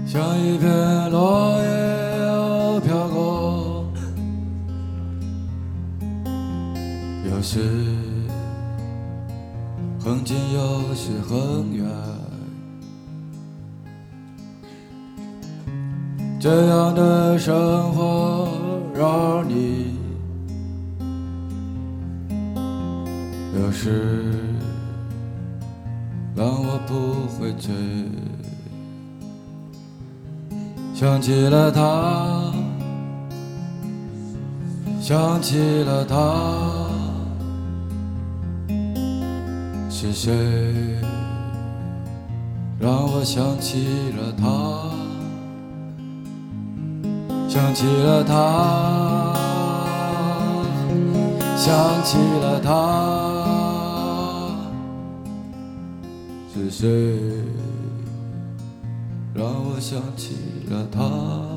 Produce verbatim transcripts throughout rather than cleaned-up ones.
像一片落叶飘过，有时很近，有时很远。这样的生活让你有时让我不会醉。想起了他，想起了他，是谁让我想起了他？想起了他，想起了他，是谁让我想起了他？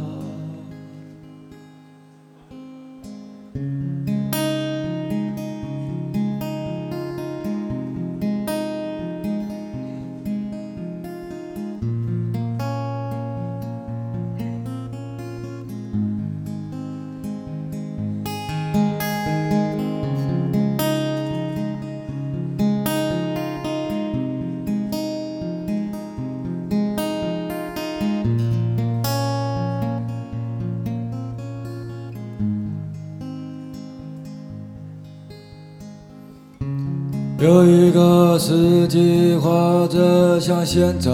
有一个世纪，或者像现在，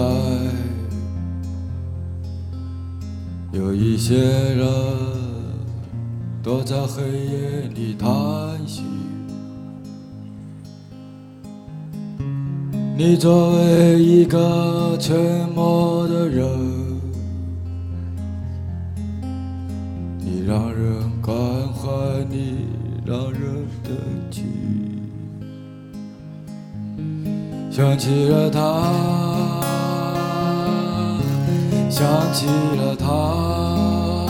有一些人躲在黑夜里叹息。你作为一个沉默的人，你让人关怀，你让人的记忆。想起了他，想起了他，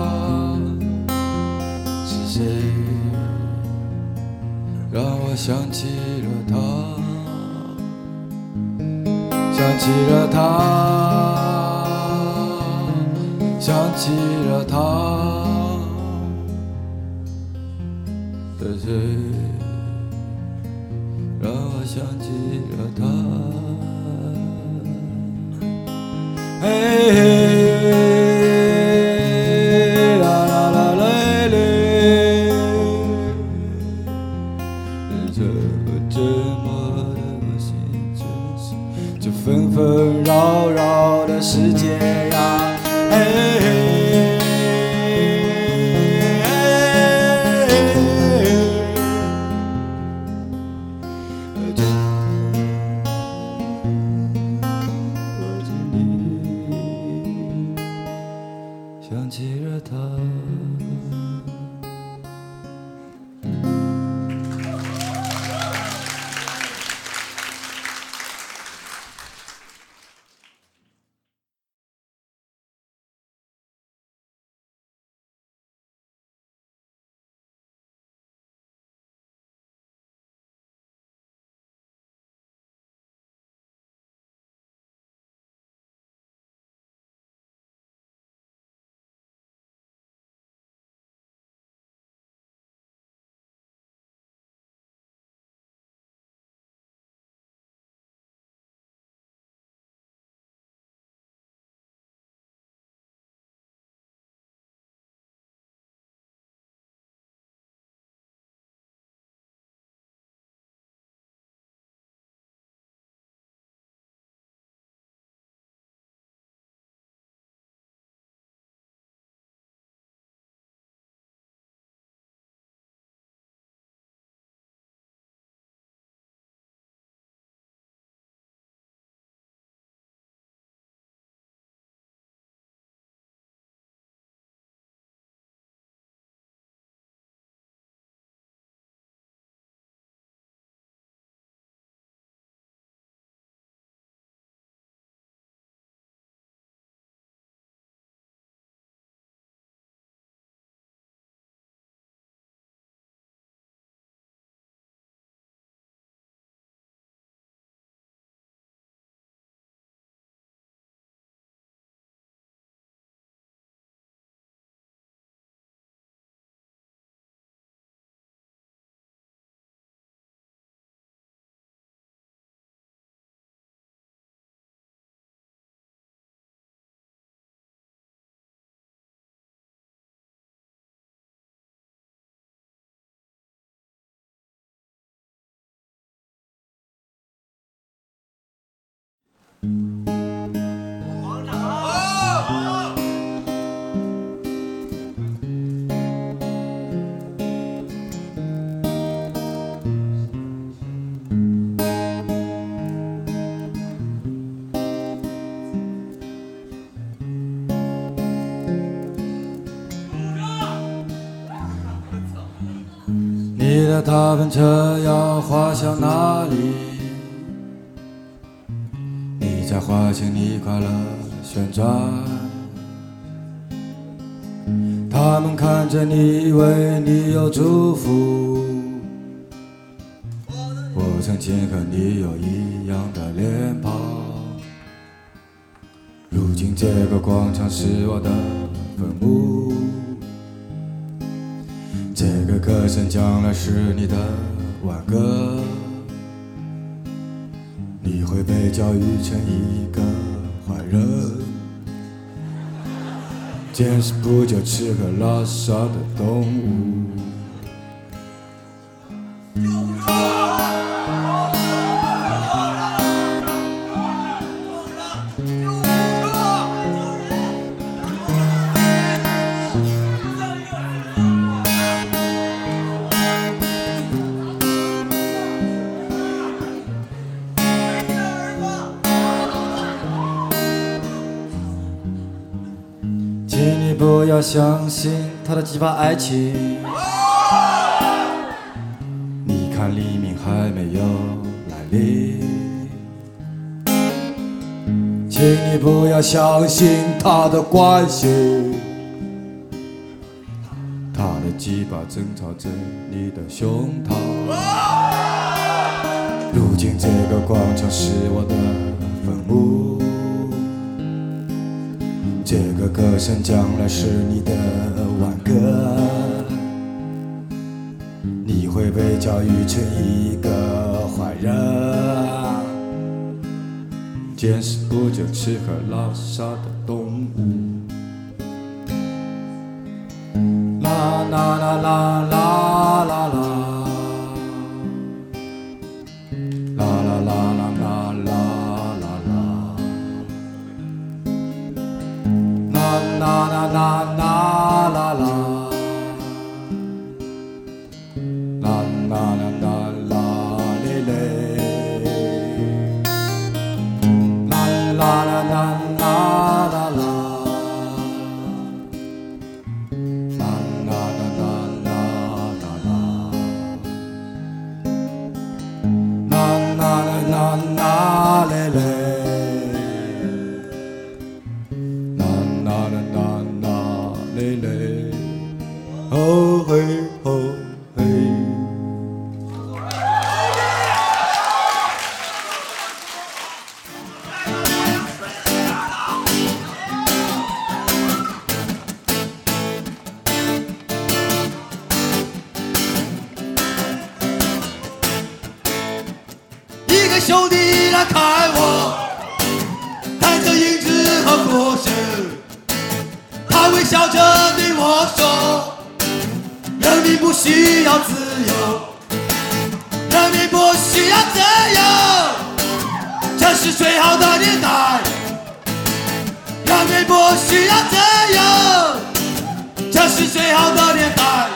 是谁让我想起了他？想起了他，想起了他，是谁让我想起了他？嘿嘿，啦啦啦嘞嘞，这这么的心真是，这纷纷扰扰的世界呀，嘿嘿。想起了他。 你的大奔车要滑向哪里？你在滑行，你快乐旋转。他们看着你，以为你有祝福。我曾经和你有一样的脸庞，如今这个广场是我的坟墓。这个歌声将来是你的挽歌，你会被教育成一个坏人，见识不久吃喝拉撒的动物。请你不要相信他的鸡巴爱情，你看黎明还没有来临。请你不要相信他的关系，他的鸡巴正朝着你的胸膛。如今这个广场是我的坟墓，这个歌声将来是你的挽歌，你会被教育成一个坏人，见识不久吃喝拉撒的动物。啦啦啦啦啦啦啦。啦啦啦啦啦啦，啦啦啦啦啦嘞嘞，啦啦啦啦啦啦啦，啦啦啦啦啦啦，啦啦啦啦啦嘞嘞。嘞嘞，哦嘿哦嘿。一个兄弟来看我，带着银子和果实。他微笑着对我说：人民不需要自由，人民不需要自由，这是最好的年代。人民不需要自由，这是最好的年代。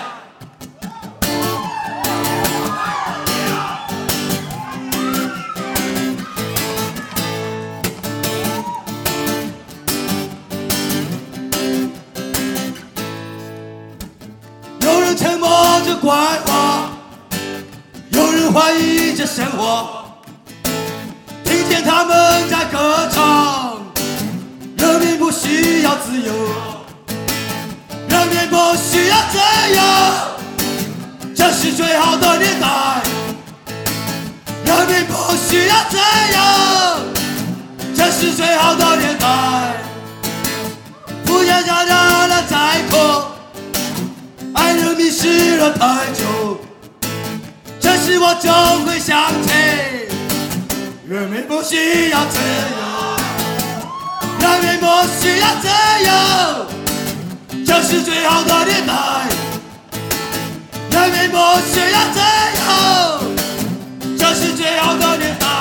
沉默着怪话，有人怀疑着生活，听见他们在歌唱。人民不需要自由，人民不需要自由，这是最好的年代。人民不需要自由，这是最好的年代。不要家家的再哭，爱人迷失了太久，这时我就会想起，人民不需要自由，人民不需要自由，这是最好的年代。人民不需要自由，这是最好的年代。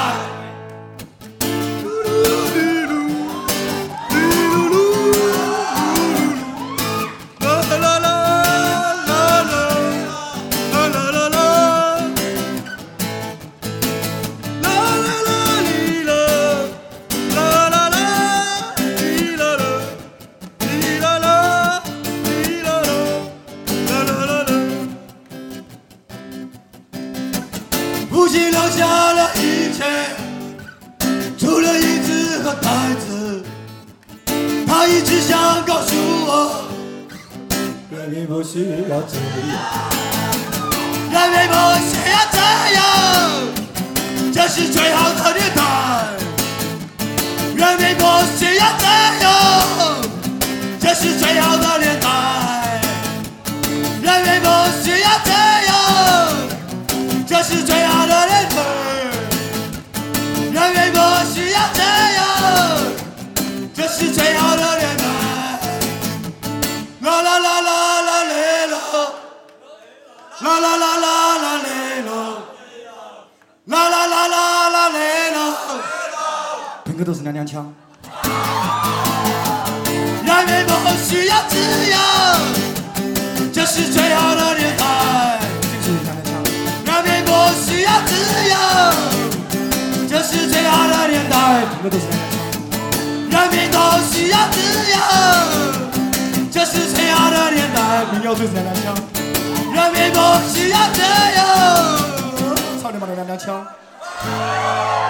个袋子，他一直想告诉我，人民不需要这样，人民不需要这样，这是最好的年代。人民不需要这样，这是最好的年代。人民不需要这样，这是最好的年代。人民不需要这样，这是最好的年代。啦啦啦啦啦嘞喽，啦啦啦啦啦嘞喽，啦啦啦啦啦嘞喽。听歌都是娘娘腔。人民不需要自由，这是最好的年代。人民不需要自由，这是最好的年代。听歌都是娘娘腔。人民都需要自由，这是最好的年代。民谣最是娘娘腔。人民不需要自由，操你妈的娘娘腔。